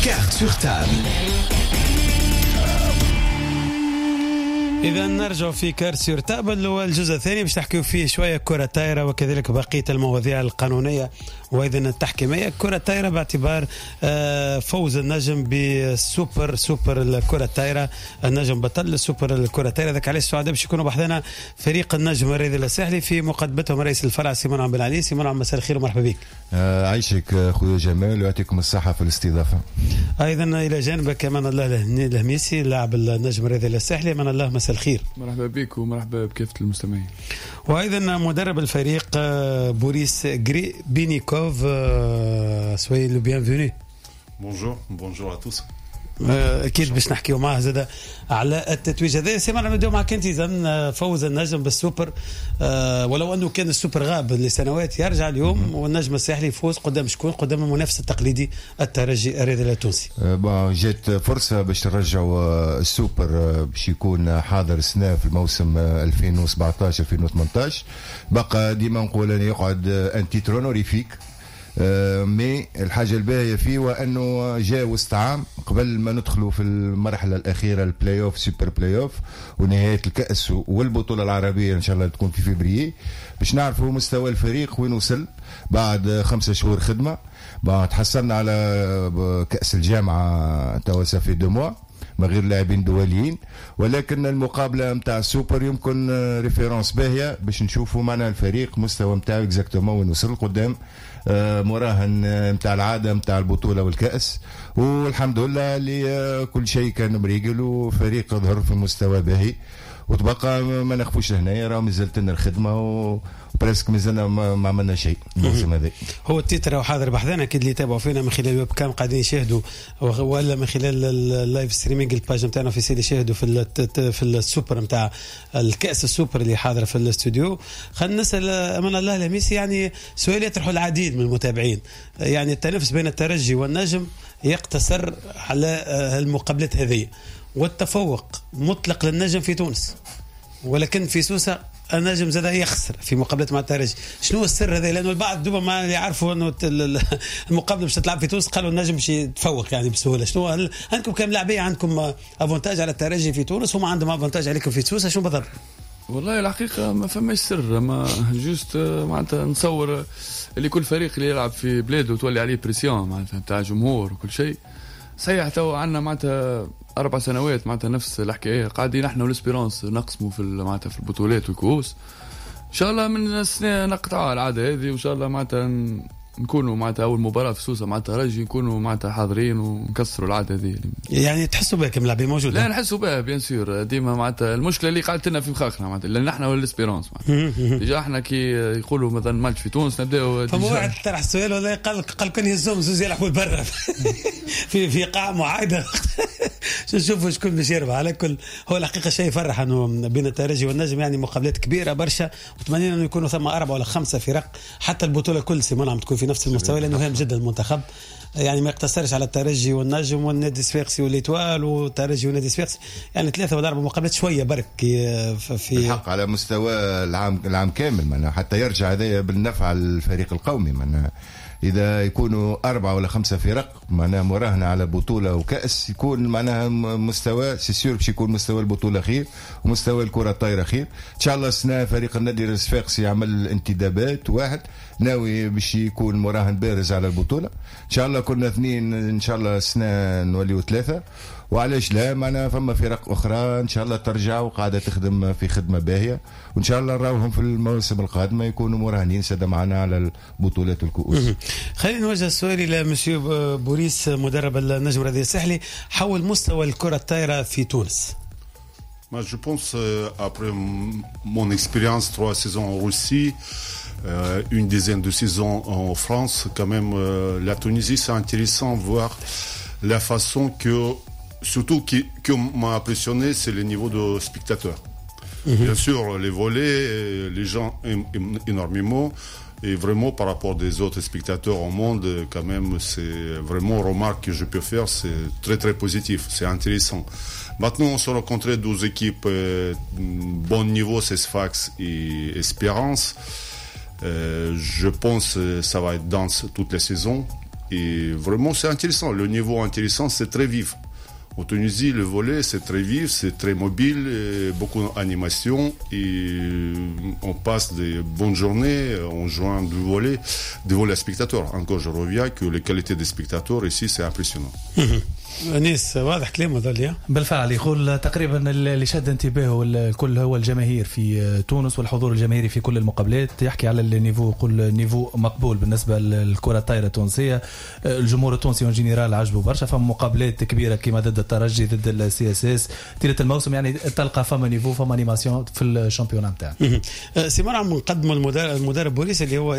Carte sur table. إذا نرجع في كارت سور تابل والجزء الثاني باش تحكيو فيه شوية كرة طايرة وكذلك بقية المواضيع القانونية وأيضا التحكيمية. كرة طايرة باعتبار فوز النجم بالسوبر الكرة الطايرة، النجم بطل السوبر الكرة الطايرة. ذاك علاش السعادة باش يكونوا بحثنا فريق النجم الرياضي الساحلي في مقدمتهم رئيس الفرع سيمون عبد العزيز. سيمون عم مساء الخير ومرحبا بك. عايشك خويا جمال ويعطيكم الصحة في الاستضافة. أيضا إلى جانبك أمان الله الهميسي لاعب النجم الرياضي الساحلي. أمان الله مساء الخير. مرحبا بك ومرحبا بكافة المستمعين. وأيضا مدرب الفريق بوريس بينيكوف. soyez le bienvenu. Bonjour à tous. اكيد باش نحكيو معاه زاد على التتويج هذا. سيما نبداو معك انت. اذا فوز النجم بالسوبر، ولو انه كان السوبر غاب لسنوات، يرجع اليوم والنجم الساحلي يفوز قدام شكون؟ قدام المنافس التقليدي الترجي الرياضي التونسي. جات فرصه باش نرجعوا السوبر باش يكون حاضر السنه في الموسم 2017 2018. بقى ديما نقول انه يقعد ان تيتر اونوريفيك، مي الحاجة الباهية فيه وأنه جاء وسط عام قبل ما ندخلوا في المرحلة الأخيرة البلاي أوف سوبر بلاي أوف ونهاية الكأس والبطولة العربية إن شاء الله تكون في فبراير، باش نعرفوا مستوى الفريق وين وصل بعد 5 شهور خدمة. تحصلنا على كأس الجامعة توا في 2 موا من غير لاعبين دوليين، ولكن المقابله نتاع السوبر يمكن ريفيرونس باهيه باش نشوفوا معنا الفريق مستوى نتاعو اكزاكتومون وين وصل قدام مراهن نتاع العاده نتاع البطوله والكاس. والحمد لله اللي كل شيء كان مريقل وفريق ظهر في مستوى باهي، وتبقى ما نخفوش هنايا راه مازالت لنا الخدمه وبرسك مازلنا ما عملنا شيء الموسم هذا. هو التتر وحاضر بحذنا اكيد اللي يتابعوا فينا من خلال الويب كام قاعدين يشاهدوا ولا من خلال اللايف ستريمينج الباج نتاعنا في سيدي يشاهدوا في السوبر نتاع الكاس السوبر اللي حاضر في الاستوديو. خلينا نسال امان الله الهميسي، يعني سؤال يطرحه العديد من المتابعين، يعني التنافس بين الترجي والنجم يقتصر على المقابلات هذه والتفوق مطلق للنجم في تونس، ولكن في سوسة النجم زاد يخسر في مقابلات مع الترجي. شنو السر هذا؟ لأنه البعض دوبا ما يعرفوا أنه المقابلة مش تلعب في تونس قالوا النجم مش يتفوق يعني بسهولة. شنو عندكم كم لاعبية عندكم افونتاج على الترجي في تونس وما عندهم افونتاج عليكم في سوسة؟ شنو بالضبط؟ والله الحقيقة ما فماش سر، ما جوست معناتها نصور اللي كل فريق اللي يلعب في بلاده وتولي عليه بريسيون معناتها نتاع جمهور وكل شيء. صحيح تو عندنا معناتها 4 سنوات معناتها نفس الحكايه قاعدين احنا والاسبيرونس نقسموا في معناتها في البطولات والكؤوس. ان شاء الله من السنه نقطعوا العاده هذه وان شاء الله معناتها نكونوا معناتها اول مباراه في سوسه معناتها رجي نكونوا معناتها حاضرين ونكسروا العاده هذه. يعني تحسوا بها كم لاعبين موجود؟ لا نحسوا بها بيان سور ديما معناتها المشكله اللي قعدت لنا في مخاخنا معناتها لان احنا والاسبيرونس معناتها ديجا احنا كي يقولوا مثلا ماتش في تونس نبداو. فما واحد طرح السؤال ولا قال كان يهزهم زوز يلعبوا برا في قاعه معايده نشوفوا شكون باش يربح. على كل هو الحقيقه شيء يفرح انه بين الترجي والنجم يعني مقابلات كبيره برشا، وتمنينا انه يكونوا ثم 4 ولا 5 فرق حتى البطوله كل سيمون عم تكون في نفس المستوى، لانه هام جدا المنتخب يعني ما يقتصرش على الترجي والنجم والنادي الصفاقسي والإيطوال والترجي والنادي الصفاقسي، يعني 3 ولا 4 مقابلات شويه برك في الحق على مستوى العام كامل معناها حتى يرجع هذا بالنفع الفريق القومي. معناها إذا يكونوا 4 ولا 5 فرق معناها مراهنة على بطولة وكأس يكون معناها مستوى سيسيور باش يكون مستوى البطولة خير ومستوى الكرة الطايرة خير. إن شاء الله السنة فريق النادي الصفاقسي يعمل انتدابات واحد ناوي باش يكون مراهن بارز على البطولة. إن شاء الله كنا 2 إن شاء الله السنة نوليو 3 وعلاش لا معنا فما فرق أخرى إن شاء الله ترجع وقاعدة تخدم في خدمة باهية وإن شاء الله نراوهم في الموسم القادم يكونوا مراهنين سادة معنا على البطولات الكؤوس. خلينا نوجه السؤال إلى مسيو بوريس مدرب النجم الرياضي الساحلي حول مستوى الكرة الطايرة في تونس. Je pense, après mon expérience, 3 saisons en Russie, une dizaine de saisons en France, quand même, la Tunisie, c'est intéressant de voir la façon que, surtout qui m'a impressionné, c'est le niveau de spectateurs. Bien sûr, les volets, les gens aiment énormément. Et vraiment, par rapport des autres spectateurs au monde, quand même, c'est vraiment une remarque que je peux faire, c'est très très positif, c'est intéressant. Maintenant, on se rencontrait 12 équipes bon niveau, c'est Sfax et Espérance. Je pense que ça va être dense toutes les saisons. Et vraiment, c'est intéressant. Le niveau intéressant, c'est très vif. En Tunisie, le volley, c'est très vif, c'est très mobile, beaucoup d'animation. Et on passe des bonnes journées en jouant du volley à spectateurs. Encore, je reviens que les qualités des spectateurs ici, c'est impressionnant. انيس واضح كلامه ذا. بالفعل يقول تقريبا اللي شد انتباهه الكل هو الجماهير في تونس والحضور الجماهيري في كل المقابلات. يحكي على النيفو، يقول نيفو مقبول بالنسبه للكره الطايره التونسيه. الجمهور التونسي اون جينيرال عجبه برشا. فما مقابلات كبيره كما ضد الترجي، ضد السي اس اس طيله الموسم، يعني تلقى فما نيفو، فما انيماسيون في الشامبيون نتاعنا. سي مرعم نقدموا المدرب بوليس اللي هو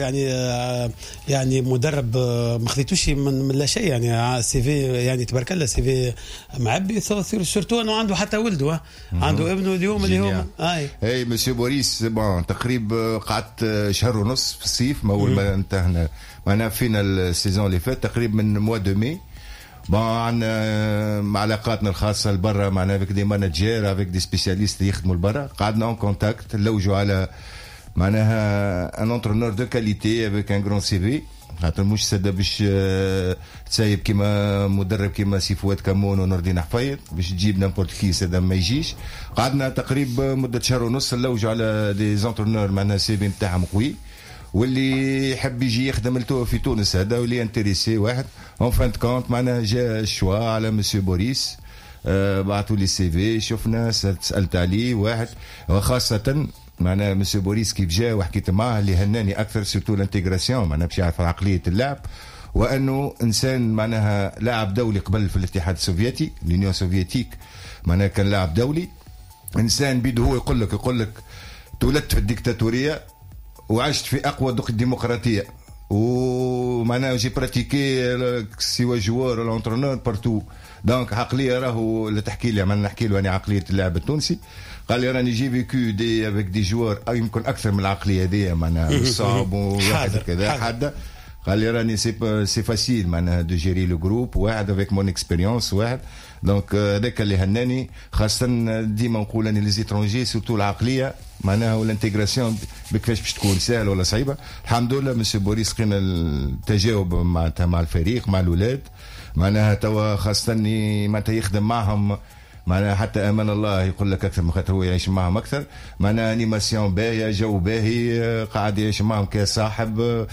يعني مدرب ما خذيتوش من لا شيء، يعني سي في يعني تبارك الله سي في معبي سورتو انه عنده حتى ولده، عنده ابنه اليوم اللي هو اي مسيو بوريس. بون تقريبا قعدت شهر ونص في الصيف، ما اول ما انتهنا معنا فينا السيزون اللي فات تقريبا من موا دو مي. بون عندنا علاقاتنا الخاصه لبرا، معنا افيك دي مانجير، افيك دي سبيسياليست يخدموا لبرا. قعدنا اون كونتاكت، نلوجوا على معناها ان انترونور دو كاليتي افيك ان غران سي في، خاطر مش سدا باش تسايب كيما مدرب كيما سي فؤاد كمون ونور الدين حفيظ باش تجيب نامبورت كي سدا ما يجيش. قعدنا تقريبا مده شهر ونص نلوجوا على دي زونترونور معناها سي في نتاعهم قوي، واللي يحب يجي يخدم لتو في تونس هذا واللي انتريسي واحد. اون فان كونت معناها جا الشوا على مسيو بوريس، بعثوا لي سي في، شفنا سالت عليه واحد، وخاصه معناها مسيو بوريس كيف جاء وحكيت معاه اللي هناني اكثر سورتو الانتيغراسيون، معناها باش يعرف عقليه اللعب، وانه انسان معناها لاعب دولي قبل في الاتحاد السوفيتي اليونيون سوفيتيك، معناها كان لاعب دولي، انسان بيده هو يقول لك تولدت في الديكتاتوريه وعشت في اقوى الديمقراطيه، ومعناها جي براتيكي سوا جوار ولا انترونور بارتو. دونك عقليه راهو اللي تحكي لي عملنا نحكي له يعني عقليه اللاعب التونسي. قال لي راني جي فيكو دي افيك دي جوار يمكن اكثر من العقليه هذه، معناها صعب وواحد كذا حاده. قال لي راني سي فاسيل معناها دو جيري لو جروب واحد افيك مون اكسبيريونس واحد. دونك هذاك اللي هناني، خاصه ديما نقول اني لي زيترونجي سورتو العقليه معناها والانتيغراسيون بكيفاش باش تكون سهله ولا صعيبه. الحمد لله مسيو بوريس لقينا التجاوب مع الفريق مع الاولاد، معناها توا خاصه معناتها يخدم معهم، معناها حتى امان الله يقول لك اكثر من خاطر هو يعيش معهم اكثر، معناها انيماسيون باهيه، جو باهي، قاعد يعيش معهم كصاحب،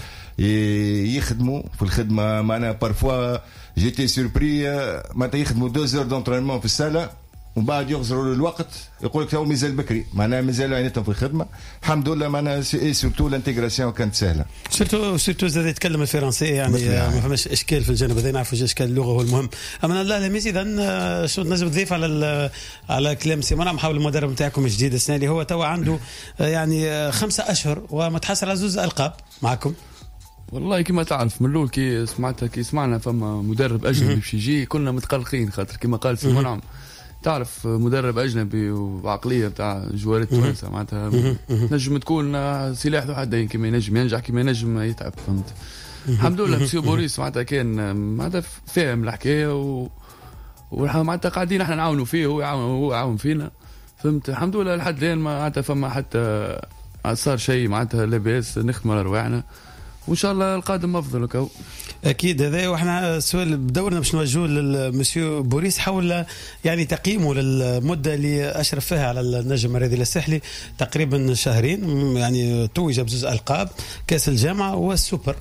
يخدموا في الخدمه. معناها بارفوا جيتي سوربري معناتها يخدموا 2 زور دونترينمون في الساله ومن بعد يغزروا الوقت يقول لك تو مازال بكري، معناها مازالوا عينتهم في الخدمه. الحمد لله معناها سورتو الانتيغراسيون كانت سهله، سورتو زاد يتكلم الفرنسيه، يعني ما فماش اشكال في الجانب هذا، نعرفوا اشكال اللغه هو المهم. اما الله لميس اذا شو نجم تضيف على كلام سيمون محاول المدرب نتاعكم الجديد السنه اللي هو تو عنده يعني 5 أشهر ومتحصل على 2 ألقاب معكم؟ والله كما تعرف من الاول كي سمعنا فما مدرب اجنبي باش يجي كنا متقلقين، خاطر كما قال سي منعم تعرف مدرب اجنبي وعقليه بتاع جوارات تونس معناتها نجم تكون سلاح ذو حدين، كما ينجم ينجح كما ينجم يتعب، فهمت. الحمد لله مسيو بوريس معناتها كان معناتها فاهم الحكايه ومعناتها قاعدين احنا نعاونوا فيه وهو يعاون فينا، فهمت. الحمد لله لحد الان معناتها فما حتى صار شيء معناتها لاباس نخدم على رواحنا، وان شاء الله القادم افضل وكو. اكيد هذا. واحنا السؤال بدورنا باش نوجهه للمسيو بوريس حول يعني تقييمه للمده اللي اشرف فيها على النجم الرياضي الساحلي، تقريبا شهرين، يعني توج ب2 ألقاب، كاس الجامعه والسوبر.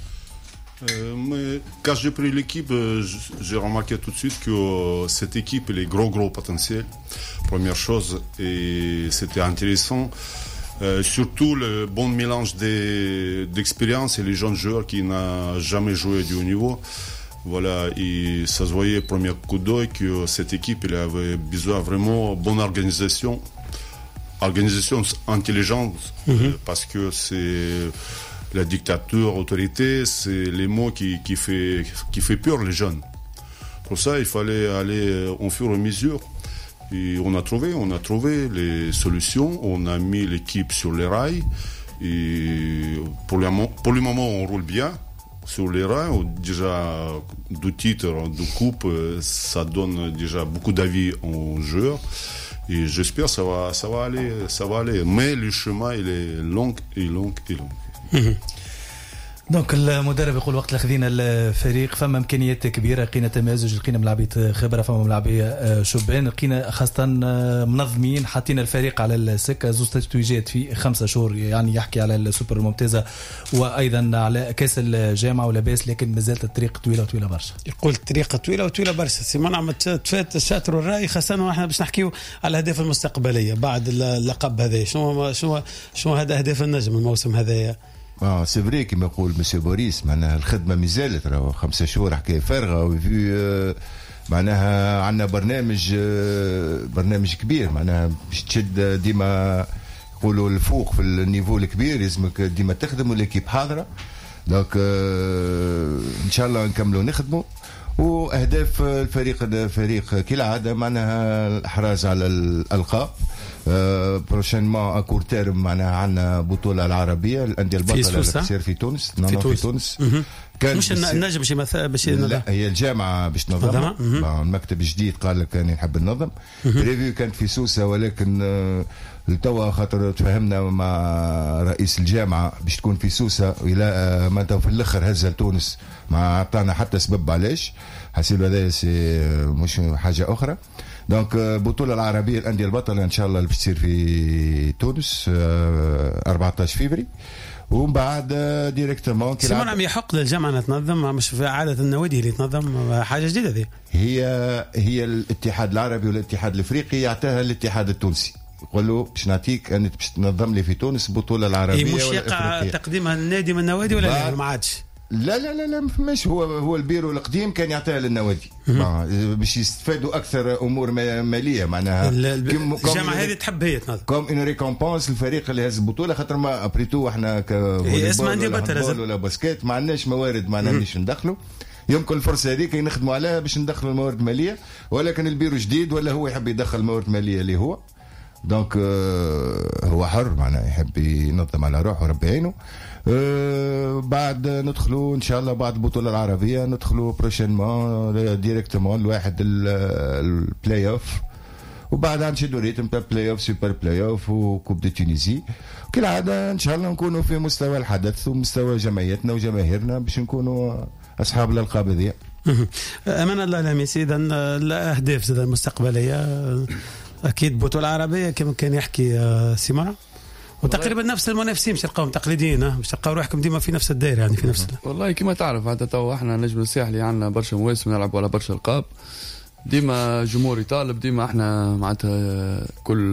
Quand j'ai pris l'équipe, j'ai remarqué tout de suite que cette équipe elle est gros potentiel. Première chose, et c'était intéressant. Surtout le bon mélange d'expérience et les jeunes joueurs qui n'ont jamais joué du haut niveau. Voilà, et ça se voyait premier coup d'œil que cette équipe elle avait besoin vraiment bonne organisation intelligente, parce que c'est la dictature, autorité, c'est les mots qui fait peur les jeunes. Pour ça, il fallait aller au fur et à mesure. Et on a trouvé les solutions, on a mis l'équipe sur les rails et pour le moment on roule bien sur les rails. Déjà 2 titres, 2 coupes, ça donne déjà beaucoup d'avis aux joueurs et j'espère que ça va aller. Mais le chemin il est long. دونك المدرب يقول وقت اللي خذينا الفريق فما امكانيات كبيره، لقينا تمازج، لقينا ملاعبيه خبره، فما ملاعبيه شبان، لقينا خاصه منظمين، حاطين الفريق على السكه. زوج تتويجات في 5 شهور، يعني يحكي على السوبر الممتازه وايضا على كاس الجامعه ولاباس، لكن مازالت الطريق طويله برشا. يقول الطريقه طويله برشا. سيمون عم تفات الشاطر والراي، خاصه واحنا باش نحكيو على الاهداف المستقبليه بعد اللقب هذا. شنو هذا اهداف النجم الموسم هذايا؟ سي فري كما يقول مسيو بوريس، معناها الخدمه مازالت، راهو 5 شهور حكايه فارغه. وفي معناها عندنا برنامج كبير، معناها باش تشد ديما يقولوا الفوق في النيفو الكبير، لازمك ديما تخدم والليكيب حاضره. دونك ان شاء الله نكملوا نخدموا. واهداف الفريق كالعاده معناها الاحراز على الالقاب. بروشينمون اكور تيرم معناها عندنا بطوله العربيه الانديه البطله اللي تصير في تونس. في تونس كان مش النجم باش لا، هي الجامعه باش تنظمها. المكتب الجديد قال لك انا نحب ننظم. بريفيو كانت في سوسه، ولكن لتوا خاطر تفهمنا مع رئيس الجامعه باش تكون في سوسه، الى ما في الاخر هزها لتونس، ما عطانا حتى سبب علاش. حسيت هذا مش حاجه اخرى. دونك بطولة العربية الأندية البطلة إن شاء الله اللي بتصير في تونس 14 فبراير. ومن بعد ديريكتومون سيمون عم يحق للجامعة تنظم، مش في عادة النوادي اللي تنظم، حاجة جديدة دي. هي الاتحاد العربي والاتحاد الافريقي يعطيها الاتحاد التونسي، يقول له باش نعطيك انت باش تنظم لي في تونس البطولة العربية. مش يقع تقديمها النادي من النوادي ولا ما عادش؟ لا ما فماش. هو البيرو القديم كان يعطيها للنوادي باش يستفادوا اكثر امور ماليه. معناها الجامعه هذه تحب هي تنظم كوم ان ريكومبونس الفريق اللي هز البطوله، خاطر ما ابريتو احنا كفوليبول ولا باسكيت ما عندناش موارد، ما عندناش ندخلوا. يمكن الفرصه هذيك نخدموا عليها باش ندخلوا الموارد الماليه، ولكن البيرو جديد ولا هو يحب يدخل موارد ماليه اللي هو دونك هو حر، معناها يحب ينظم على روحه وربي يعينه. بعد ندخلوا ان شاء الله بعد البطوله العربيه ندخلوا بروشينمون ديريكتومون لواحد البلاي اوف، وبعد نشدوا ريتم تاع بلاي اوف، سوبر بلاي اوف وكوب دي تونيزي. كالعاده ان شاء الله نكونوا في مستوى الحدث ومستوى جمعيتنا وجماهيرنا باش نكونوا اصحاب الالقاب هذه. امان الله الهميسي. اذا الاهداف المستقبليه اكيد بطوله عربيه كما كان يحكي سيمونه، وتقريبا نفس المنافسين مش تلقاهم تقليديين، مش تلقاو روحكم ديما في نفس الدائره، يعني في نفس والله كما تعرف هذا تو احنا نجم الساحلي عندنا برشا مواسم نلعبوا على برشا القاب، ديما جمهور يطالب، ديما احنا معناتها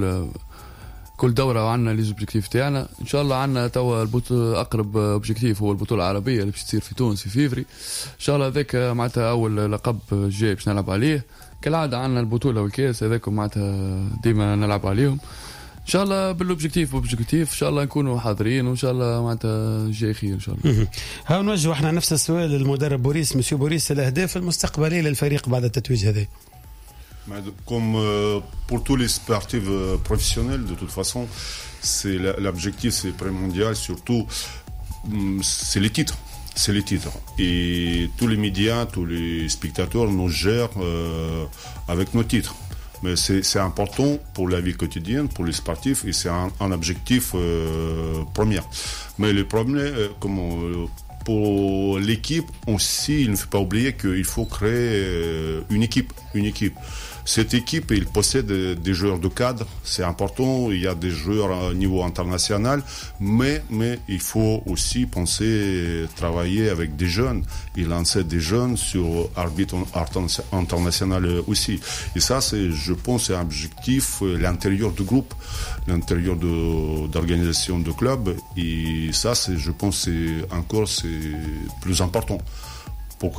كل دوره وعندنا لي زوبجيكتيف تاعنا. ان شاء الله عندنا تو اقرب اوبجيكتيف هو البطوله العربيه اللي باش تصير في تونس في فيفري ان شاء الله. هذاك معناتها اول لقب جاي باش نلعب عليه. كالعاده عندنا البطوله والكاس هذاك معناتها ديما نلعب عليهم ان شاء الله بالاوبجيكتيف ان شاء الله نكونوا حاضرين، وان شاء الله معناتها جاي خير ان شاء الله. ها نوجه احنا نفس السؤال للمدرب بوريس. مسيو بوريس، الاهداف المستقبليه للفريق بعد التتويج هذا؟ Comme pour tous les sportifs professionnels, de toute façon, c'est l'objectif, c'est primordial, surtout c'est les titres. C'est les titres. Et tous les médias, tous les spectateurs nous gèrent avec nos titres. Mais c'est important pour la vie quotidienne, pour les sportifs, et c'est un objectif premier. Mais le problème, pour l'équipe aussi, il ne faut pas oublier qu'il faut créer une équipe. Cette équipe, il possède des joueurs de cadre, c'est important, il y a des joueurs à niveau international, mais il faut aussi penser travailler avec des jeunes et lancer des jeunes sur arbitre international aussi. Et ça, je pense, c'est un objectif, l'intérieur du groupe, l'intérieur d'organisation de club, et ça, je pense, c'est plus important. Pourquoi ?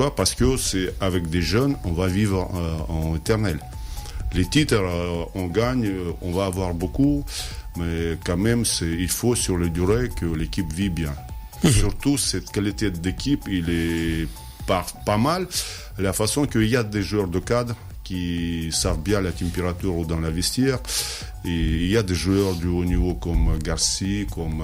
Parce que c'est avec des jeunes, on va vivre en éternel. Les titres, on gagne, on va avoir beaucoup, mais quand même, il faut sur le durée que l'équipe vit bien. Surtout, cette qualité d'équipe, il est pas mal. La façon qu'il y a des joueurs de cadre qui savent bien la température dans la vestiaire, et il y a des joueurs du haut niveau comme Garci, comme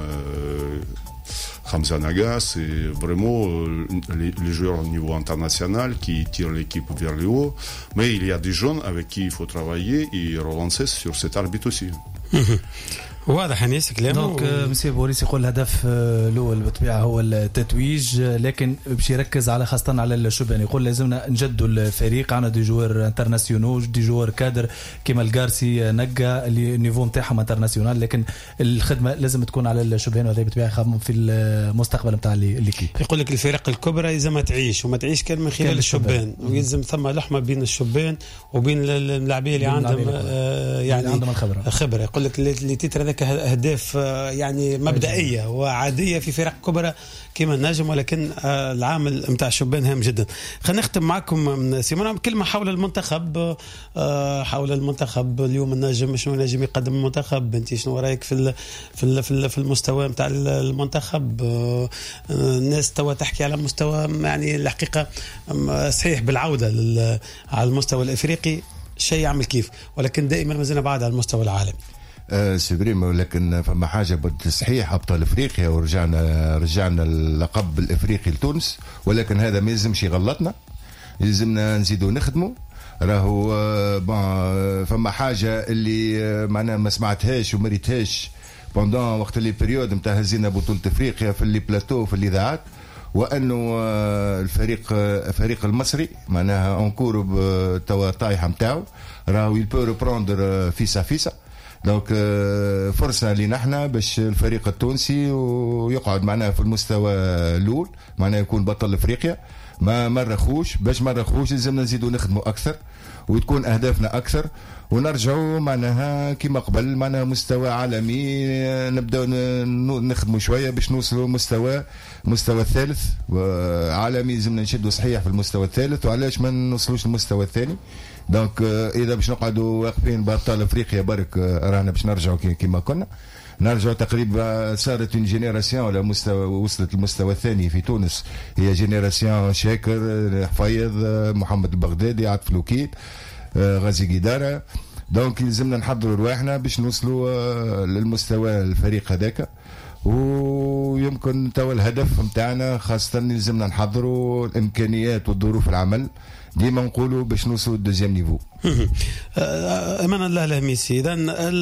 Hamza Naga, c'est vraiment les joueurs au niveau international qui tirent l'équipe vers le haut. Mais il y a des jeunes avec qui il faut travailler et relancer sur cet arbitre aussi. واضح انيس كلامه. دونك مسيو بوريس يقول الهدف الاول بالطبيعه هو التتويج، لكن باش يركز على خاصه على الشبان. يقول لازمنا نجدوا الفريق، عندنا دي جوار انترناسيونال، دي جوار كادر كيما الجارسي نقا اللي النيفو نتاعهم انترناسيونال، لكن الخدمه لازم تكون على الشبان، وهذا بالطبيعه يخدموا في المستقبل نتاع الليكيب. يقول لك الفرق الكبرى لازم تعيش وما تعيش كان من خلال الشبان، ويلزم ثم لحمه بين الشبان وبين اللاعبين اللي عندهم يعني عندهم الخبره. يقول لك اللي تتر هذاك اهداف يعني مبدئيه وعاديه في فرق كبرى كما النجم، ولكن العامل نتاع الشبان هام جدا. خلينا نختم معكم سيمون كلمه حول المنتخب. اليوم النجم شنو نجم يقدم المنتخب؟ انت شنو رايك في المستوى نتاع المنتخب؟ الناس توا تحكي على مستوى يعني الحقيقه صحيح بالعوده على المستوى الافريقي شيء يعمل كيف، ولكن دائما ما زلنا بعد على المستوى العالمي. سبريم، ولكن فما حاجه بالتصحيح ابطال افريقيا ورجعنا اللقب الافريقي لتونس، ولكن هذا ما يلزمش يغلطنا، يلزمنا نزيدوا نخدموا. راهو فما حاجه اللي معناها ما سمعتهاش ومريتهاش بوندون وقت اللي بريود نتاع هزينا بطوله افريقيا في اللي بلاتو في الاذاعات، وانه الفريق المصري معناها اونكور توا طايحه نتاعو، راهو يلبو ريبروندر فيسا. دونك فرصه لينا احنا باش الفريق التونسي ويقعد معنا في المستوى الاول، معناها يكون بطل افريقيا. ما مرخوش، باش مرخوش لازمنا نزيدوا نخدموا اكثر وتكون اهدافنا اكثر، ونرجعوا معناها كما قبل معناها مستوى عالمي، نبداو نخدموا شويه باش نوصلوا مستوى الثالث عالمي. لازمنا نشدوا صحيح في المستوى الثالث، وعلاش ما نوصلوش للمستوى الثاني؟ دونك اذا باش نقعدوا واقفين بابطال افريقيا برك رانا باش نرجعوا كما كنا، نرجعوا تقريبا. صارت اون جينيراسيون على مستوى، وصلت المستوى الثاني في تونس، هي جينيراسيون شاكر، حفيظ، محمد البغدادي، عاطف لوكيد، غازي قداره. دونك لازمنا نحضروا رواحنا باش نوصلوا للمستوى الفريق هذاك، ويمكن توا الهدف نتاعنا خاصه لازمنا نحضروا الامكانيات والظروف العمل ديما نقولوا باش نوصلوا للدوزيام نيفو. امان الله الهميسي. اذا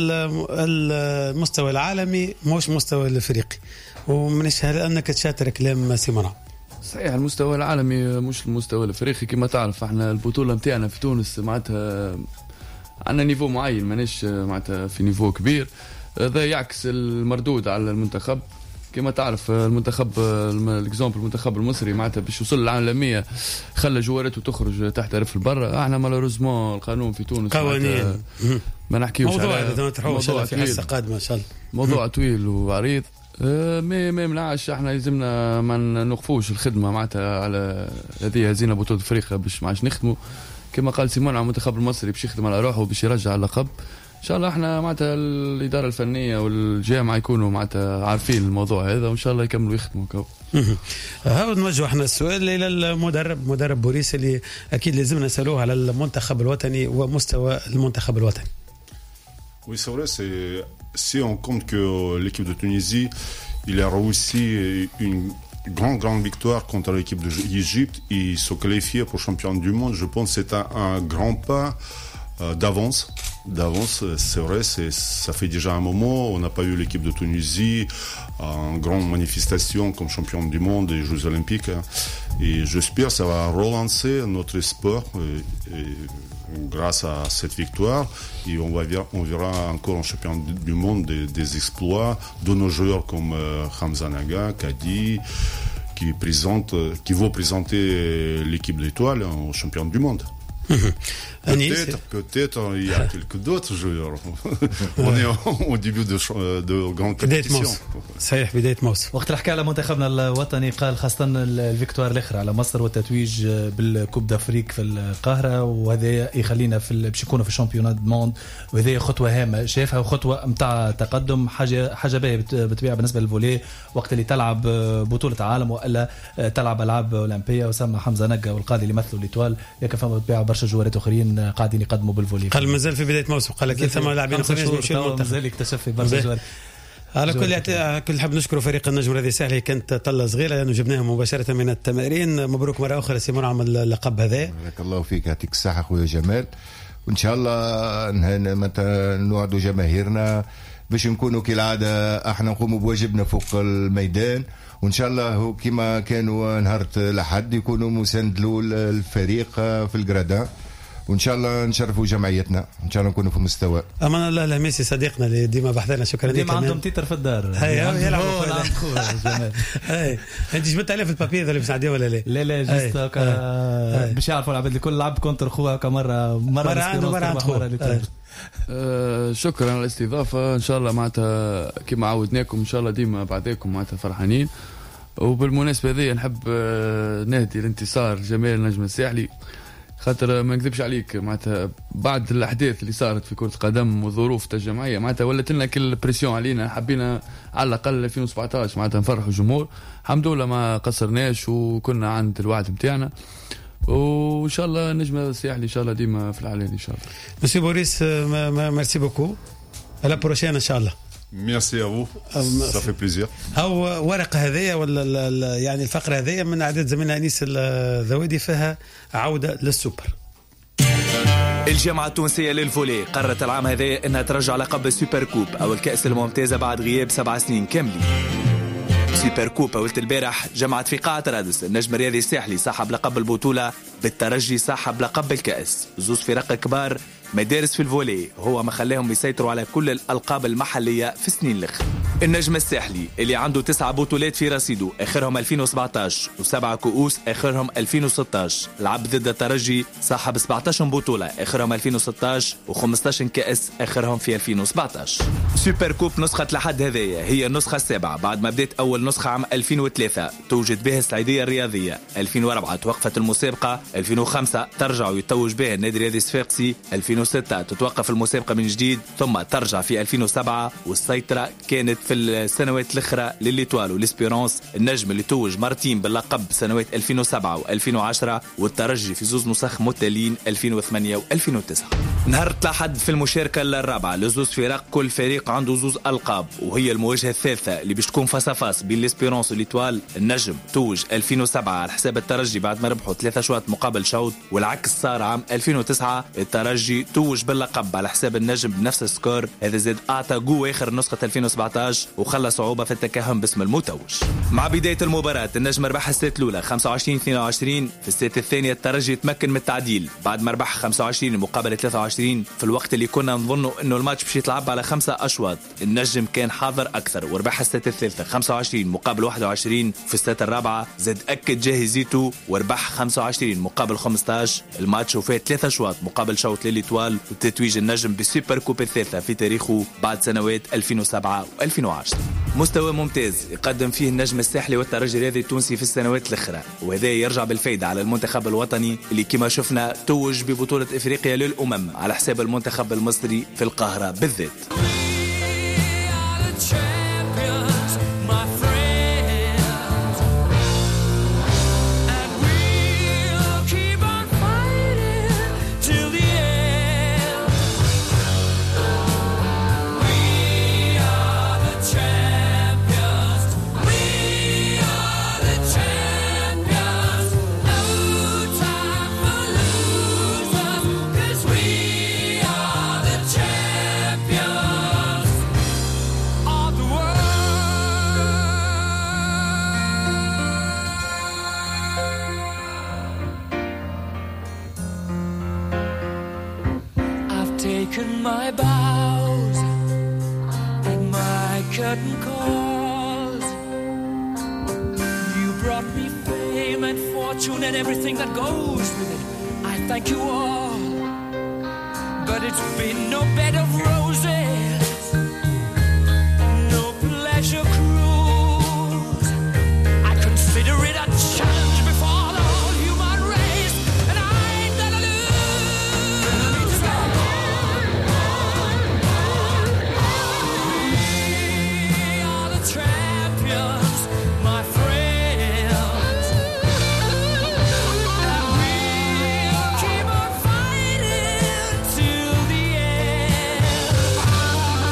المستوى العالمي مش مستوى الافريقي، ومن السهل انك تشاتر كلام سيمونه. صحيح المستوى العالمي مش المستوى الافريقي. كما تعرف احنا البطوله نتاعنا في تونس معناتها عندنا نيفو معين، مانيش معناتها في نيفو كبير. هذا يعكس المردود على المنتخب. كما تعرف المنتخب الاكزامبل المنتخب المصري معناتها باش يوصل للعالمية خلى جوارته تخرج تحت رف البر. احنا مالوريزمون القانون في تونس قوانين ما نحكيوش على موضوع في حصه قادمه ان شاء الله، موضوع طويل وعريض. ما منعش احنا يلزمنا ما نوقفوش الخدمه معناتها على هذه هزينا بطوله افريقيا باش ما عادش نخدموا. كما قال سيمون على المنتخب المصري باش يخدم على روحه باش يرجع اللقب ان شاء الله. احنا معناتها الاداره الفنيه والجامعه يكونوا معناتها عارفين الموضوع هذا، وان شاء الله يكملوا يخدموا. هاو نوجه احنا السؤال الى المدرب بوريس اللي اكيد لازمنا نسالوه على المنتخب الوطني ومستوى المنتخب الوطني. Oui, c'est vrai. Si on compte que l'équipe de Tunisie, il a réussi une grande victoire contre l'équipe de l'Égypte et se qualifier pour champion du monde, je pense que c'est un grand pas d'avance, c'est vrai, ça fait déjà un moment, on n'a pas eu l'équipe de Tunisie en grande manifestation comme champion du monde des Jeux Olympiques, et j'espère que ça va relancer notre sport grâce à cette victoire, et on verra encore en champion du monde des exploits de nos joueurs comme Hamza Naga, Kadi, qui vont présenter l'équipe d'étoiles au champion du monde. Peut-être il y a quelques d'autres joueurs. On est au début de grande compétition. صحيح بداية موسم. وقت الحكي على منتخبنا الوطني قال خاصة الفيكتوار الأخرى على مصر والتتويج بالكوب دافريك في القاهرة، وهذا يخلينا باش يكونوا في الشامبيونات دو موند، وهذه خطوة هامة شايفها وخطوة متاع تقدم. حاجة باهية بتبيع بالنسبة للفولي وقت اللي تلعب بطولة عالم ولا تلعب ألعاب أولمبية. وسمى حمزة نقا والقاضي اللي مثلوا الإيطوال لكن فما بتبيع برشا جوارات أخرين قاعدين يقدموا بالفولي. قال مازال في بداية موسم، قال لك ثم لاعبين اخرين يمشيوا للمنتخب، مازال يكتشف في برشا جوارات. على كل حاب نشكر فريق النجم. هذه سهله كانت طله صغيره لانه جبناهم مباشره من التمارين. مبروك مره اخرى سيمون عمل اللقب هذا. بارك الله فيك، يعطيك الصحه خويا جمال، وان شاء الله نوعدوا جماهيرنا باش نكونوا كالعاده احنا نقوموا بواجبنا فوق الميدان، وان شاء الله هو كما كانوا نهار الاحد يكونوا مساند الفريق في الجرادان، وان شاء الله نشرفوا جمعيتنا، ان شاء الله نكونوا في مستوى. امان الله لميسي صديقنا اللي ديما بحثنا، شكرا لك. ديما عندهم تيتر في الدار. يلعبوا انت جبت عليه في البابي اللي باش نعديه ولا لا؟ لا جست باش يعرفوا العباد الكل لعب كونتر خوها كمره مره عنده. شكرا على الاستضافه، ان شاء الله معناتها كما عودناكم ان شاء الله ديما بعداكم معناتها فرحانين. وبالمناسبه هذه نحب نهدي الانتصار جماهير النجم الساحلي، خاطر ما نكذبش عليك معناتها بعد الاحداث اللي صارت في كره القدم وظروف الجمعيه معناتها ولات لنا كل بريسيون علينا، حبينا على الاقل 2017 معناتها نفرحوا الجمهور. الحمد لله ما قصرناش وكنا عند الوعد نتاعنا، وان شاء الله النجم الساحلي ان شاء الله ديما في العلن ان شاء الله. مسيو بوريس ميرسي بوكو، à la prochaine ان شاء الله. Merci à vous, ça fait plaisir. هو ورقة هذية ولا يعني الفقرة هذية من أعداد زميلنا أنيس الذويدي فيها عودة للسوبر. الجامعة التونسية للفولي قررت العام هذا أنها ترجع لقب السوبر كوب أو الكأس الممتازة بعد غياب 7 سنين كاملين. سوبر كوب أولت البارح جمعت في قاعة رادس النجم الرياضي الساحلي صاحب لقب البطولة بالترجي صاحب لقب الكأس، زوز فرق كبار مدارس في الفولي هو ما خلاهم يسيطروا على كل الألقاب المحلية في سنين الأخر. النجم الساحلي اللي عنده 9 بطولات في رصيده آخرهم 2017 و7 كؤوس آخرهم 2016، لعب ضد الترجي صاحب 17 بطولة آخرهم 2016 و15 كأس آخرهم في 2017. سوبر كوب نسخة لحد هذايا هي النسخة السابعة بعد ما بدأت أول نسخة عام 2003 توجد بها السعيدية الرياضية، 2004 توقفت المسابقة، 2005 ترجع ويتوج بها النادي الرياضي الصفاقسي، 2006 تتوقف المسابقة من جديد ثم ترجع في 2007، والسيطرة كانت في السنوات الأخرى للإيطوال والإسبيرانس، النجم اللي توج مرتين باللقب سنوات 2007 و2010، والترجي في زوز نسخ متتاليين 2008 و2009. نهار الأحد في المشاركة الرابعة لزوز فرق، كل فريق عنده زوز ألقاب، وهي المواجهة الثالثة اللي باش تكون فاس بين الإسبيرانس والإيطوال. النجم توج 2007 على حساب الترجي بعد ما ربحوا 3 أشواط مقابل شوط، والعكس صار عام 2009 الترجي توج باللقب على حساب النجم بنفس السكور. هذا زاد أعطى قوة آخر نسخة 2017 وخلى صعوبة في التكهن باسم المتوج. مع بداية المباراة النجم ربح السيت الأولى 25-22، في السيت الثانية الترجي يتمكن من التعديل بعد ما ربح 25 مقابل 23، في الوقت اللي كنا نظنوا انه الماتش باش يتلعب على 5 أشواط النجم كان حاضر أكثر وربح السيت الثالثة 25 مقابل 21، في السيت الرابعة زاد أكد جاهزيته وربح 25 مقابل 15، الماتش وفات 3 أشواط مقابل شوط للإيطوال، وتتويج النجم بالسوبر كوب الثالثة في تاريخه بعد سنوات 2007 و2010. مستوى ممتاز يقدم فيه النجم الساحلي والترجي الرياضي التونسي في السنوات الأخرى، وهذا يرجع بالفايدة على المنتخب الوطني اللي كما شفنا توج ببطولة إفريقيا للأمم على حساب المنتخب المصري في القاهرة بالذات. My bows and my curtain calls, you brought me fame and fortune and everything that goes with it. I thank you all, but it's been no bed of roses, no pleasure cruise. I consider it a challenge before the whole human race, and I ain't gonna lose. Champions, my friends, and we'll keep on fighting till the end.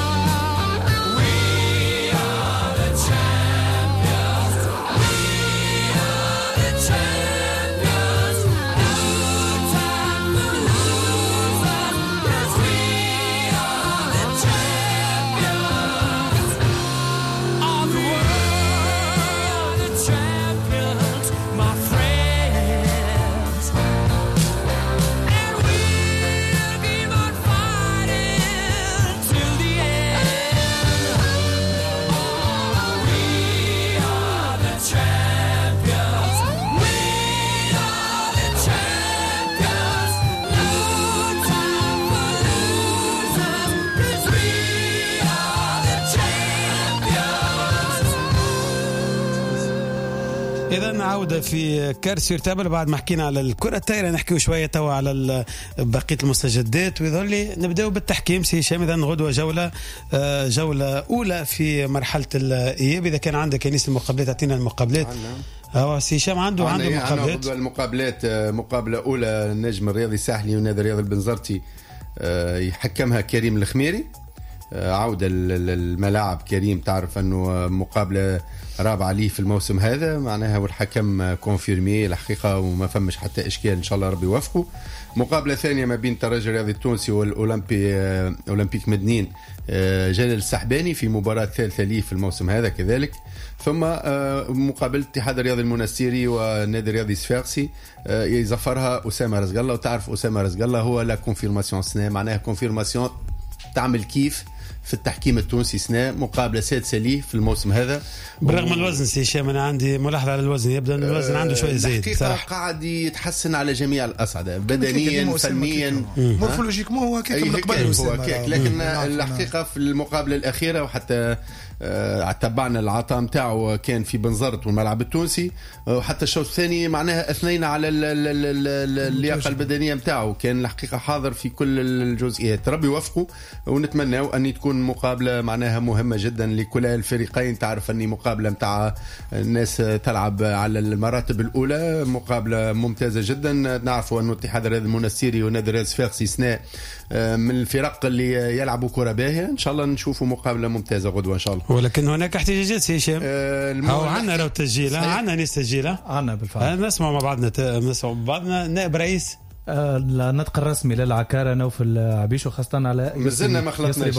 عودة في كارسير تابل. بعد ما حكينا على الكرة الطايرة نحكيو شوية توا على بقية المستجدات، ويظهر لي نبداو بالتحكيم. سي هشام، إذا غدوة جولة أولى في مرحلة الإياب. إذا كان عندك أنيس المقابلات أعطينا المقابلات. سي هشام عنده مقابلات. المقابلات مقابلة أولى النجم الرياضي الساحلي ونادي الرياضي البنزرتي يحكمها كريم الخميري. عودة الملاعب كريم، تعرف أنه مقابلة رابعة ليه في الموسم هذا معناها، والحكم كونفيرمي الحقيقة وما فمش حتى إشكال، إن شاء الله ربي يوفقه. مقابلة ثانية ما بين الترجي الرياضي التونسي والأولمبيك مدنين جلال السحباني في مباراة ثالثة ليه في الموسم هذا كذلك. ثم مقابلة الاتحاد الرياضي المنستيري والنادي الرياضي صفاقسي يزفرها أسامة رزق الله. وتعرف أسامة رزق الله هو لا كونفيرماسيون سنة، معناها كونفيرماسيون تعمل كيف في التحكيم التونسي سنة. مقابلة سادسة ليه في الموسم هذا بالرغم من الوزن. سي هشام أنا عندي ملاحظة على الوزن، يبدأ أن الوزن عنده شوية زايد صراحة. قاعد يتحسن على جميع الأصعدة بدنيا فنيا مورفولوجيكمون هو كيك من قبل هو كيك. لكن الحقيقة في المقابلة الأخيرة وحتى تبعنا العطاء متاعه كان في بنزرت والملعب التونسي، وحتى الشوط الثاني معناها أثنينا على اللياقة البدنية متاعه، كان الحقيقة حاضر في كل الجزئيات. ربي يوفقه، ونتمنى أن تكون مقابلة معناها مهمة جدا لكل الفريقين. تعرف أني مقابلة متاع الناس تلعب على المراتب الأولى، مقابلة ممتازة جدا. نعرفوا أنه الاتحاد الرياضي المنستيري ونادي الرياضي صفاقسي سناء من الفرق اللي يلعبوا كرة باهية. إن شاء الله نشوفوا مقابلة ممتازة غدوة إن شاء الله. ولكن هناك احتجاجات سي هشام. عندنا لو تسجيل، عندنا ناس تسجيل، عندنا بالفعل. نسمع مع بعضنا نائب رئيس النطق الرسمي للعكارة نوفل عبيشو، خاصة على مازلنا ما خلصناش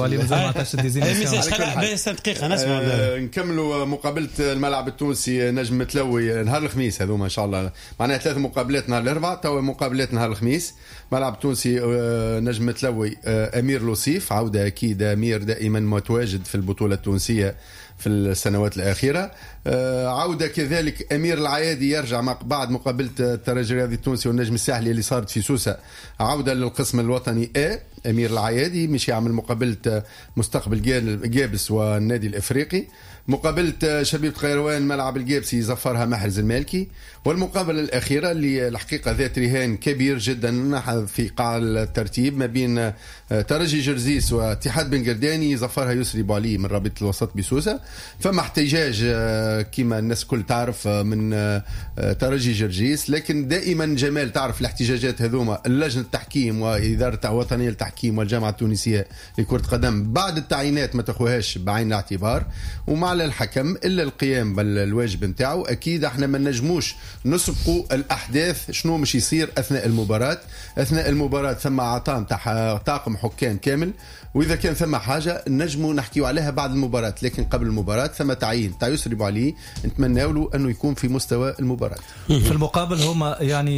دقيقة نسمع. نكملوا مقابلة الملعب التونسي نجم متلوي نهار الخميس. هذوما إن شاء الله معناها 3 مقابلات نهار الأربعاء، توا مقابلات نهار الخميس. ملعب التونسي نجم متلوي أمير لوصيف، عودة أكيد أمير دائما متواجد في البطولة التونسية في السنوات الأخيرة. عودة كذلك أمير العيادي يرجع بعد مقابلة الترجي الرياضي التونسي والنجم الساحلي اللي صارت في سوسة، عودة للقسم الوطني أمير العيادي مش يعمل مقابلة مستقبل جابس والنادي الإفريقي. مقابلة شبيبة قيروان ملعب الجابسي زفرها محرز المالكي. والمقابلة الأخيرة اللي الحقيقة ذات رهان كبير جدا في قاع الترتيب ما بين ترجي جرزيس واتحاد بن قرداني زفرها يسري بوعلي من رابطة الوسط بسوسة. فما احتجاج كما الناس كل تعرف من ترجي جرجيس، لكن دائما جمال تعرف الاحتجاجات هذوما اللجنة التحكيم وإدارة الوطنية للتحكيم والجامعة التونسية لكرة القدم بعد التعيينات ما تاخوهاش بعين الاعتبار، ومع الحكم إلا القيام بالواجب نتاعو. أكيد احنا ما نجموش نسبقوا الأحداث شنو مش يصير أثناء المباراة ثم عطاء تاع طاقم حكام كامل، وإذا كان ثم حاجة نجموا نحكيوا عليها بعد المباراة، لكن قبل المباراة ثم تعيين تاع يسري بوعلي نتمنى له أنه يكون في مستوى المباراة. في المقابل هما يعني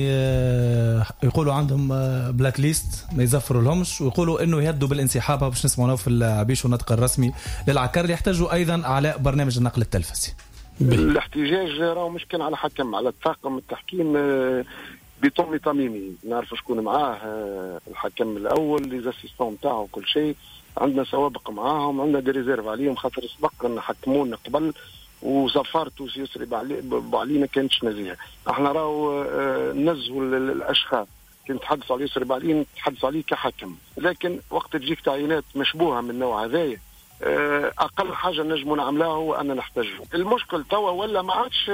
يقولوا عندهم بلاك ليست ما يزفروا لهمش، ويقولوا أنه يهدوا بالانسحاب باش نسمعوا في العبيش والنطق الرسمي للعكار اللي يحتاجوا أيضا على برنامج النقل التلفزي. الاحتجاج راهو مش كان على حكم، على طاقم التحكيم بطومي تميمي. نعرف شكون معاه الحكم الاول لي زاسيستون تاعو وكل شيء، عندنا سوابق معاهم، عندنا دي ريزيرف عليهم خاطر سبق ان حكمونا قبل وزفرتوا يسري بعلي ما كانتش نزيهه. احنا راهو نزهوا الاشخاص كنت تحدثوا على يسري بعلي تحدثوا عليه كحكم، لكن وقت تجيك تعيينات مشبوهه من النوع هذايا اقل حاجه نجموا نعملها هو ان نحتجوا. المشكل توا ولا ما عادش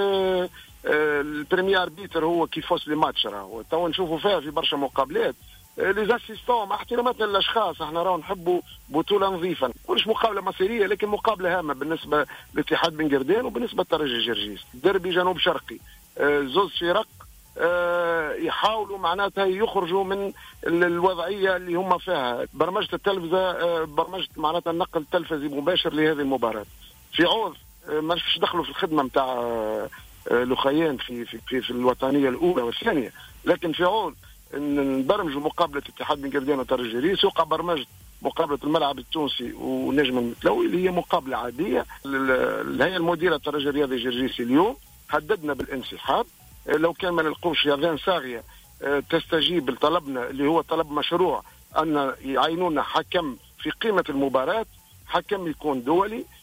البريمير بيتر هو كيفوس لي ماتش، راهو توا نشوفوا فيها في برشا مقابلات لي زاسيستون مع احترامات للاشخاص. احنا راهو نحبوا بطوله نظيفه، مش مقابله مصيريه لكن مقابله هامه بالنسبه للاتحاد بن قردان وبالنسبه لترجي جرجيس. دربي جنوب شرقي، زوز فرق يحاولوا معناتها يخرجوا من الوضعيه اللي هم فيها. برمجه التلفزه برمجه معناتها النقل التلفزي مباشر لهذه المباراه. في عوض ما فيش دخلوا في الخدمه نتاع لخيان في الوطنيه الاولى والثانيه، لكن في عوض نبرمجوا مقابله اتحاد بن قردان وترجي جرجيس، وقع برمجه مقابله الملعب التونسي ونجم المتلوي اللي هي مقابله عاديه. الهيئه المديره الترجي الرياضي جرجيسي اليوم هددنا بالانسحاب لو كان ما نلقوش يدان صاغيه تستجيب لطلبنا اللي هو طلب مشروع ان يعينونا حكم في قيمه المباراه، حكم يكون دولي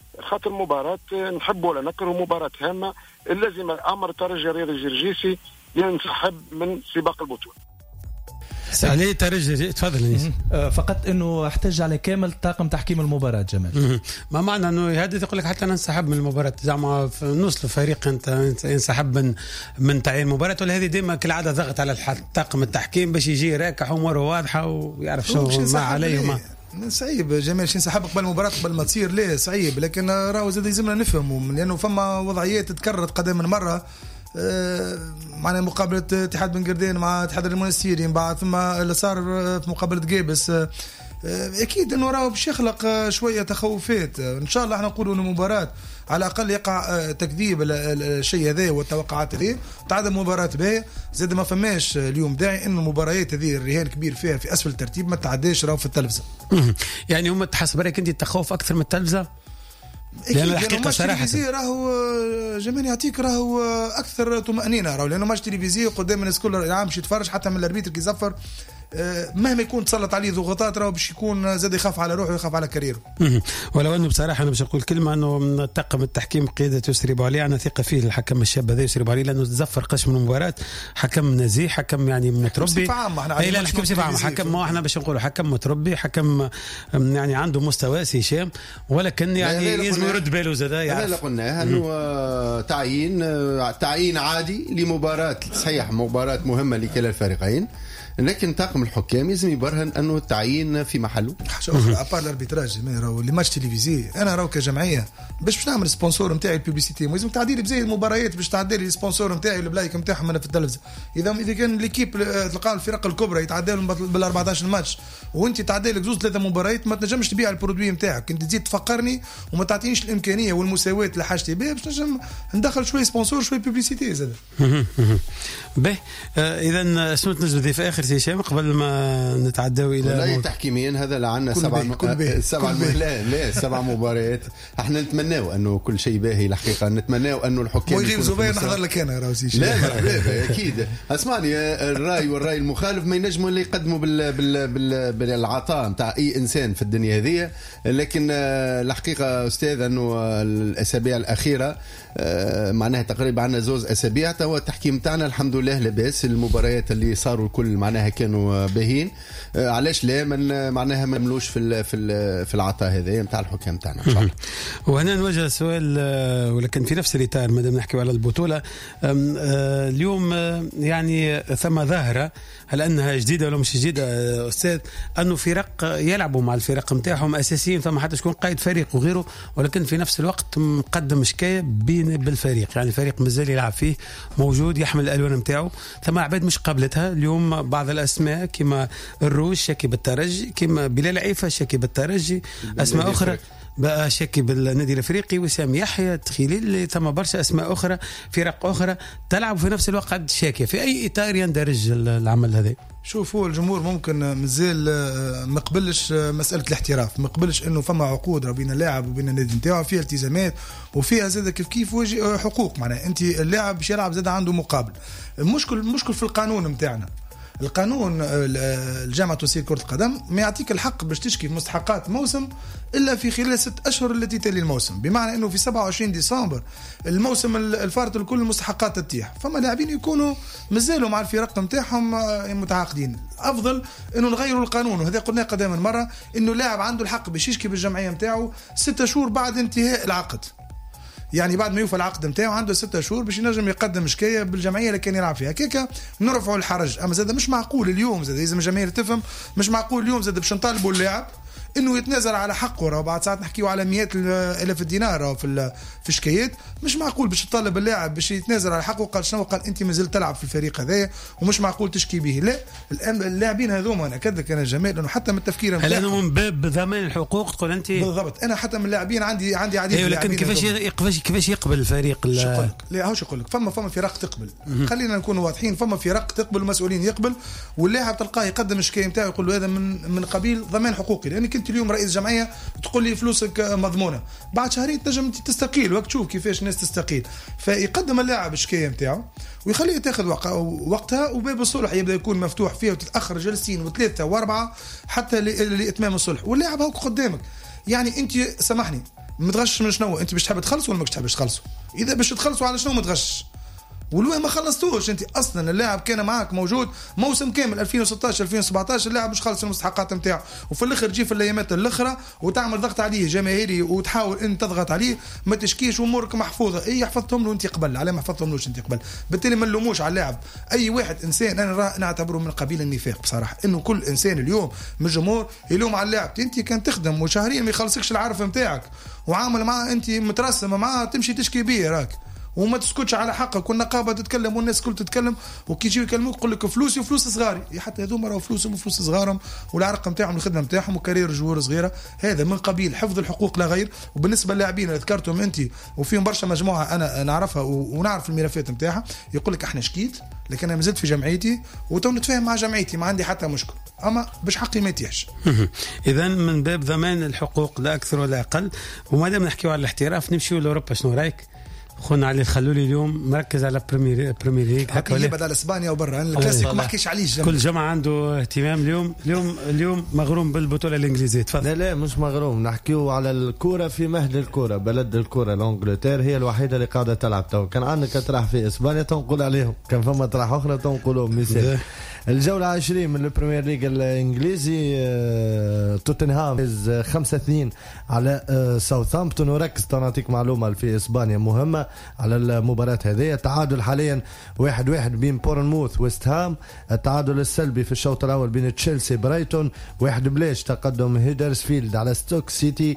خاطر مباراة نحب ولا نكره مباراة هامة اللازم أمر ترجي الرياضي الجرجيسي ينسحب من سباق البطولة. عليه ترجي تفضل. فقط انه احتج على كامل طاقم تحكيم المباراه جمال. ما معنى انه يهدد يقول لك حتى ننسحب من المباراه زعما في نوصل فريق انت ينسحب من تعيين المباراه، ولا هذه ديما كالعاده ضغط على طاقم التحكيم باش يجي راكح اموره واضحه ويعرف شنو ما عليه وما صعيب جمال شي نسحب قبل المباراة قبل ما تصير ليه صعيب، لكن راهو زاد يلزمنا نفهموا لانه فما وضعيات تكررت قدم من مره. معنا مقابلة اتحاد بن قردين مع اتحاد المنستيرين، بعد ثم اللي صار في مقابلة جيبس، اكيد انه راهو باش يخلق شويه تخوفات. ان شاء الله احنا نقولوا ان المباراه على الاقل يقع تكذيب الشيء هذا والتوقعات هذه تعادل مباراه باهيه. زاد ما فماش اليوم داعي انه المباريات هذه الرهان كبير فيها في اسفل الترتيب ما تعداش راهو في التلفزه. يعني هم تحسب رايك انت التخوف اكثر من التلفزه؟ لأن الحقيقة صراحة راهو جمال يعطيك راهو أكثر طمأنينة راهو، لأنه ماتش تلفزيوني قدام الناس كل العام باش يتفرج حتى من الأربيتر كي يزفر مهما يكون تسلط عليه ضغوطات راهو باش يكون زاد يخاف على روحه ويخاف على كاريره. ولو انه بصراحه انا باش نقول كلمه انه طاقم التحكيم قياده يسري بوعلي انا ثقه فيه الحكم الشاب هذا يسري بوعلي لانه تزفر قسم من المباراه، حكم نزيه، حكم يعني متربي. اي لا نحكي بصفه عامه، حكم ما احنا باش نقولوا حكم متربي، حكم يعني عنده مستوى سي هشام، ولكن يعني لازم يرد باله زاد. هذا اللي قلناه انه تعيين عادي لمباراه صحيح مباراه مهمه لكلا الفريقين، لكن طاقم الحكام لازم يبرهن انه التعيين في محله. حاجه اخرى ابار الاربيتراج راهو اللي ماتش تلفزيوني انا راهو كجمعيه باش نعمل سبونسور نتاعي البوبليسيتي لازم تعدي لي بزي المباريات باش تعدي لي السبونسور نتاعي البلايك نتاعهم انا في التلفزه. اذا كان ليكيب تلقى الفرق الكبرى يتعدى لهم بال 14 ماتش وانت تعدي لك 2-3 مباريات ما تنجمش تبيع البرودوي نتاعك، انت تزيد تفقرني وما تعطينيش الامكانيه والمساواه اللي حاجتي بها باش نجم ندخل شويه سبونسور شويه بوبليسيتي زاد. به اذا شنو تنجم تضيف اخر شيء هشام قبل ما نتعداو الى تحكيميا؟ هذا لعنا 7 مباريات. احنا نتمناو انه كل شيء باهي الحقيقه، نتمناو انه الحكام ويجيب زبير نحضر لك انا راهو لا اكيد. اسمعني الراي المخالف ما ينجموا اللي يقدموا بالعطاء نتاع اي انسان في الدنيا هذه، لكن الحقيقه استاذ انه الاسابيع الاخيره معناها تقريبا عندنا 2 أسابيع توا التحكيم تاعنا الحمد لله لاباس. المباريات اللي صاروا الكل معناها كانوا باهين، علاش لا من معناها ما نملوش في العطاء هذا نتاع الحكام تاعنا ان شاء الله. وهنا نوجه سؤال ولكن في نفس الاطار مادام نحكي على البطوله اليوم، يعني ثم ظاهره هل انها جديده ولا مش جديده استاذ، انه فرق يلعبوا مع الفرق نتاعهم اساسيين، فما حتى شكون قائد فريق وغيره، ولكن في نفس الوقت مقدم شكايه بالفريق، يعني فريق مازال يلعب فيه موجود يحمل الالوان نتاعو. ثم عباد مش قابلتها اليوم بعض الاسماء كما الروج شاكي بالترجي، كما بلال عيفه شاكي بالترجي، اسماء اخرى بقى شاكي بالنادي الافريقي، وسام يحيى تخيلي، ثم برشا اسماء اخرى فرق اخرى تلعب في نفس الوقت شاكيه. في اي اطار يندرج العمل هذا؟ شوف هو الجمهور ممكن مازال ما قبلش مساله الاحتراف، ما قبلش انه فما عقود بين اللاعب وبين النادي نتاعو، فيها التزامات وفيها زاد كيف حقوق. معناها انت اللاعب باش يلعب زاد عنده مقابل. المشكل في القانون نتاعنا. القانون الجامعة التونسية لكرة القدم ما يعطيك الحق باش تشكي في مستحقات موسم إلا في خلال 6 أشهر التي تلي الموسم، بمعنى أنه في 27 ديسمبر الموسم الفارط الكل المستحقات تتيح، فما لاعبين يكونوا مازالوا مع الفرق نتاعهم متعاقدين. أفضل أنه نغيروا القانون، وهذا قلنا قداما مرة أنه لاعب عنده الحق باش يشكي بالجمعية نتاعو 6 شهور بعد انتهاء العقد، يعني بعد ما يوفى العقد نتاعو عنده 6 شهور باش ينجم يقدم شكايه بالجمعيه اللي كان يلعب فيها، كيكا نرفعوا الحرج. اما زاد مش معقول اليوم، زاد لازم الجماهير تفهم، مش معقول اليوم زاد باش نطالبوا اللاعب انه يتنازل على حقه. راه بعد ساعات نحكيو على مئات الاف الدينار في شكايات، مش معقول باش تطالب اللاعب باش يتنازل على حقه. قال شنو؟ قال انت مازلت تلعب في الفريق هذايا ومش معقول تشكي به. لا، اللاعبين هذوما انا كذا انا جمال انه حتى من التفكير هل انه من باب ضمان الحقوق تقول انت بالضبط. انا حتى من اللاعبين عندي عديد لكن كيفاش يقبل الفريق؟ لا هاوش يقول لك فما فرق تقبل. خلينا نكونوا واضحين، فما فرق تقبل ومسؤولين يقبل، واللاعب تلقاه يقدم الشكايه نتاعو يقول له هذا من قبيل ضمان حقوقي، لانك انت اليوم رئيس جمعيه تقول لي فلوسك مضمونه، بعد شهرين تنجم تستقيل، وقت تشوف كيفاش الناس تستقيل. فيقدم اللاعب الشكايه نتاعو ويخليه تاخذ وقتها، وباب الصلح يبدا يكون مفتوح فيه وتتاخر جلسين و3 و4 حتى لاتمام الصلح، واللاعب هاك قدامك. يعني انت سامحني متغش من شنو؟ انت باش تحب تخلص ولا ماكش تحب تخلصوا؟ اذا باش تخلصوا على شنو متغش؟ والوين ما خلصتوش انت اصلا. اللاعب كان معاك موجود موسم كامل 2016 2017 اللاعب مش خلص المستحقات نتاعو، وفي الاخر تجي في الايامات الاخرى وتعمل ضغط عليه جماهيري وتحاول ان تضغط عليه ما تشكيش امورك محفوظه. اي حفظتهم له انت قبل، على ما حفظتهملوش انت قبل، بالتالي ما نلوموش على اللاعب. اي واحد انسان انا نعتبره من قبيل النفاق بصراحه، انه كل انسان اليوم من الجمهور يلوم على اللاعب. انت كان تخدم وشهرين ما يخلصكش العارف نتاعك وعامل معاه انت مترسم معاه تمشي تشكي بيه راك، وما تسكتش على حقك، والنقابه تتكلم والناس كل تتكلم، وكي يجيو يكلموك يقول لك فلوسي وفلوس صغاري. حتى هذوما راهو فلوسهم وفلوس صغارهم والعرق نتاعهم الخدمه نتاعهم وكارير جوار صغيره. هذا من قبيل حفظ الحقوق لا غير. وبالنسبه للاعبين اللي ذكرتهم انت وفيهم برشا مجموعه انا نعرفها ونعرف الملفات نتاعها، يقول لك احنا شكيت لكن انا مازلت في جمعيتي وتو نتفاهم مع جمعيتي ما عندي حتى مشكل، اما باش حقي ما يتيحش. اذا من باب ضمان الحقوق لا اكثر ولا اقل. وما دام نحكيو على الاحتراف نمشيو لاوروبا، شنو رايك؟ خونا علي الخلولي اليوم مركز على بريمير ليج هكا يبعد على اسبانيا وبرا الكلاسيكو ما حكيش عليه كل جمعه عنده اهتمام. اليوم مغروم بالبطوله الانجليزيه. تفضل. لا مش مغروم، نحكيو على الكوره في مهد الكوره، بلد الكوره الانجلتير هي الوحيده اللي قاعده تلعب تو. كان عندك تروح في اسبانيا تنقول عليهم، كان فما تروح اخرى تنقولهم مثال. الجولة 20 من البريمير ليج الانجليزي، توتنهام فاز 5-2 على ساوثهامبتون. وركز تنعطيك معلومة في اسبانيا مهمة على المباراة هذه. التعادل حاليا 1-1 بين بورنموث ويست هام. التعادل السلبي في الشوط الاول بين تشيلسي برايتون. 1-1 تقدم هيدرسفيلد على ستوك سيتي.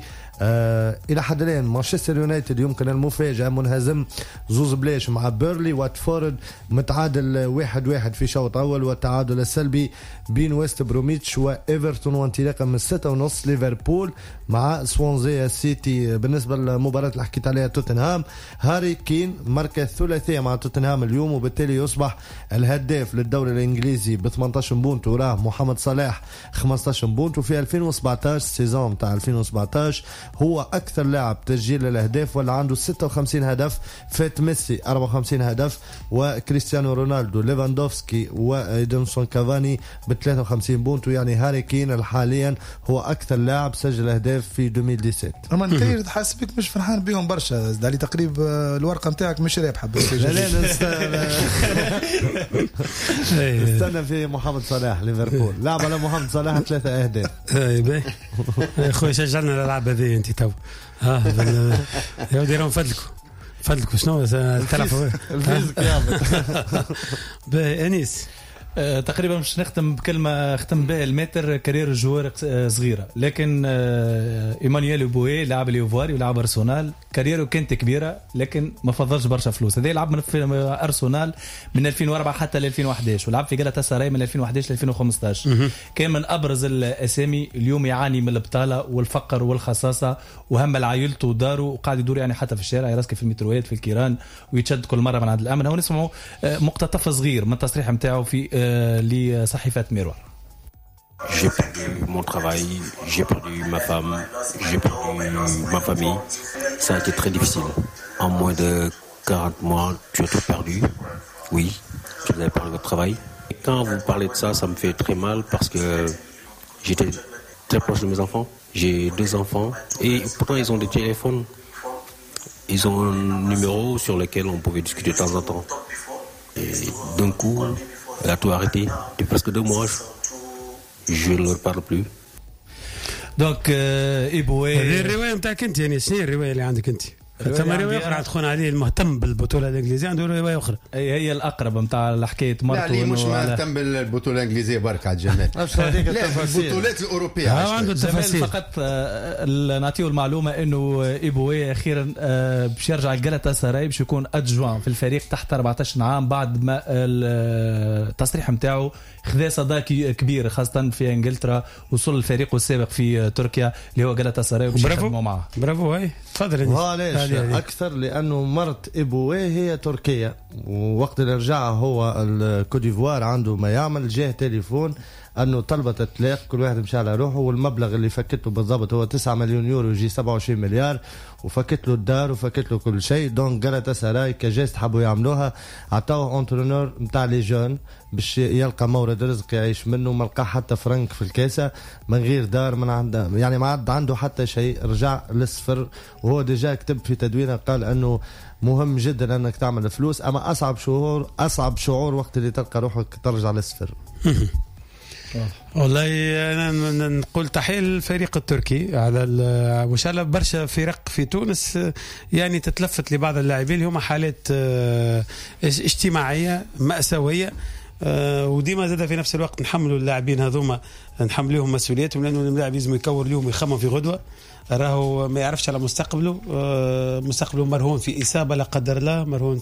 الى حد الان مانشستر يونايتد يمكن المفاجاه منهزم 2-2 مع بيرلي. واتفورد متعادل 1-1 في شوط اول. والتعادل السلبي بين ويست بروميتش وايفرتون. وانطلاقا من 6:30 ليفربول مع سوانزيا سيتي. بالنسبه للمباراه اللي حكيت عليها توتنهام، هاري كين مركز ثلاثيه مع توتنهام اليوم، وبالتالي يصبح الهداف للدوري الانجليزي ب 18 بونت، وراه محمد صلاح 15 بونت. وفي 2017 سيزون تاع 2017 هو أكثر لاعب تسجيل للأهداف واللي عنده 56 هدف. فات ميسي 54 هدف وكريستيانو رونالدو ليفاندوفسكي وإدنسون كافاني ب 53 بونت. يعني هاري كين حاليا هو أكثر لاعب سجل أهداف في 2017. أما أنت حاسبك مش فرحان بيهم برشا، دالي تقريب الورقة متاعك مش رابحة. لا استنى في محمد صلاح ليفربول لعب على محمد صلاح 3 أهداف. أخوي شجعنا الألعاب هذه انت تو يا ديرهم فضلكم شنو تلعبوا الفيزيك يا انيس. تقريبا مش نختم بكلمه ختم بها المتر كارير جوار صغيره، لكن ايمانويل بوي لاعب اليوفاري ولاعب ارسنال كاريره كانت كبيره لكن ما فضلش برشا فلوس. هذا لعب في ارسنال من 2004 حتى ل 2011 ولعب في جالاتا سراي من 2011 ل 2015. كان من ابرز الاسامي. اليوم يعاني من البطاله والفقر والخصاصه وهم لعائلته وداره وقاعد يدور يعني حتى في الشارع يرسك في المتروات في الكيران ويتشد كل مره من عند الامن. هو نسمعوا مقتطف صغير من التصريح نتاعو في لصحيفة ميروار. J'ai perdu mon travail, j'ai perdu ma femme, j'ai perdu ma famille. Ça a été très difficile. En moins de 40 mois, tu as tout perdu. Oui, vous avez perdu votre travail. Et quand vous parlez de ça, ça me fait très mal parce que j'étais très proche de mes enfants. J'ai 2 enfants et pourtant ils ont des téléphones. Ils ont un numéro sur lequel on pouvait discuter de temps en temps. Et d'un coup, elle a tout arrêté. Depuis presque 2 mois, je ne leur parle plus. Donc, إبوي هذه الرواية متاعك أنت يعني شنو الرواية اللي عندك أنت؟ ثم رواية أخرى تكون عليه المهتم بالبطولة الإنجليزية عنده رواية أخرى. هي الأقرب متاع الحكاية مرته. لا مش مهتم بالبطولة الإنجليزية برك على الجمال. لا البطولات الأوروبية. عنده التفاصيل. فقط نعطيه المعلومة إنه إبوي أخيرا باش يرجع جالاتا سراي باش يكون أدجوان في الفريق تحت 14 عام بعد ما التصريح متاعه خذا صدى كبير خاصة في إنجلترا. وصل الفريق السابق في تركيا اللي هو جالاتا سراي وباش يخدموا معه. برافو هاي تفضل. أكثر لأنه مرت إبوي هي تركيا ووقت اللي رجع هو الكوديفوار عنده ما يعمل جاه تليفون انه طلبت الطلاق، كل واحد مشى على روحه، والمبلغ اللي فكت له بالضبط هو 9 مليون يورو، يجي 27 مليار، وفكت له الدار وفكت له كل شيء. دونك جالاتا سراي كجيست حبوا يعملوها، عطاوه انترونور نتاع لي جون باش يلقى مورد رزق يعيش منه، ما لقى حتى فرنك في الكاسه، من غير دار، من عنده يعني ما عاد عنده حتى شيء، رجع للصفر. وهو ديجا كتب في تدوينه قال انه مهم جدا انك تعمل فلوس، اما اصعب شعور وقت اللي تلقى روحك ترجع للصفر. والله انا نقول تحيه للفريق التركي على وان شاء الله برشا فرق في تونس يعني تتلفت لبعض اللاعبين اللي هما حالات اجتماعيه مأساويه، وديما زاد في نفس الوقت نحملوا اللاعبين هذوما نحملوهم مسؤوليتهم، لانه اللاعب لازم يكور لهم يخمم في غدوه، راهو ما يعرفش على مستقبله، مستقبله مرهون في إصابة لا قدر الله، مرهون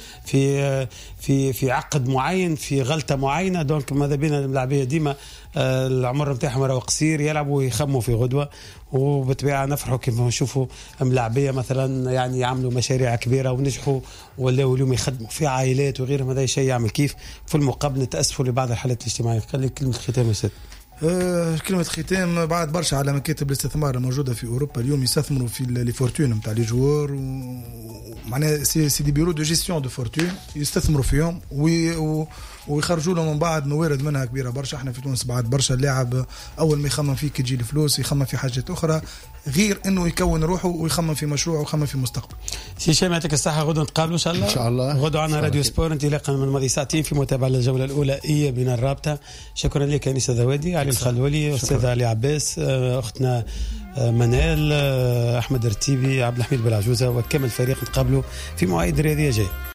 في عقد معين، في غلطة معينة. دونك ماذا بينا اللاعبية ديما العمر نتاعهم راهو قصير، يلعبوا ويخموا في غدوة، وبالطبيعة نفرحوا كيف نشوفوا ملاعبية مثلا يعني يعملوا مشاريع كبيرة ونجحوا، ولا اليوم يخدموا في عائلات وغيرهم، هذا شيء يعمل كيف. في المقابل نتأسفوا لبعض الحالات الاجتماعية. خلي كلمة ختام يا سيد. كلمة ختام، بعد برشا على مكاتب الاستثمار الموجودة في أوروبا اليوم يستثمروا في لي فورتون نتاع لي جوار، ومعناها سي دي بيرو دو جيستيون دو فورتون يستثمروا فيهم ويخرجوا لهم من بعد موارد منها كبيرة برشا. احنا في تونس بعد برشا اللاعب أول ما يخمم فيك يجي الفلوس، يخمم في حاجات أخرى غير إنه يكون روحه ويخمم في مشروع ويخمم في مستقبل. سي شيماء يعطيك الصحة، غدوة نتقابلوا إن شاء الله. إن شاء الله. غدوة عنا راديو سبور انطلاقا من الماضي ساعتين في متابعة للجولة الأولى إيه بين الرابطة. شكرا لك أنيس ذوادي، علي الخلولي، أستاذ علي عباس، أختنا منال، أحمد رتيبي، عبد الحميد بالعجوزة، وكامل الفريق نتقابلوا في مواعيد رياضية جاية.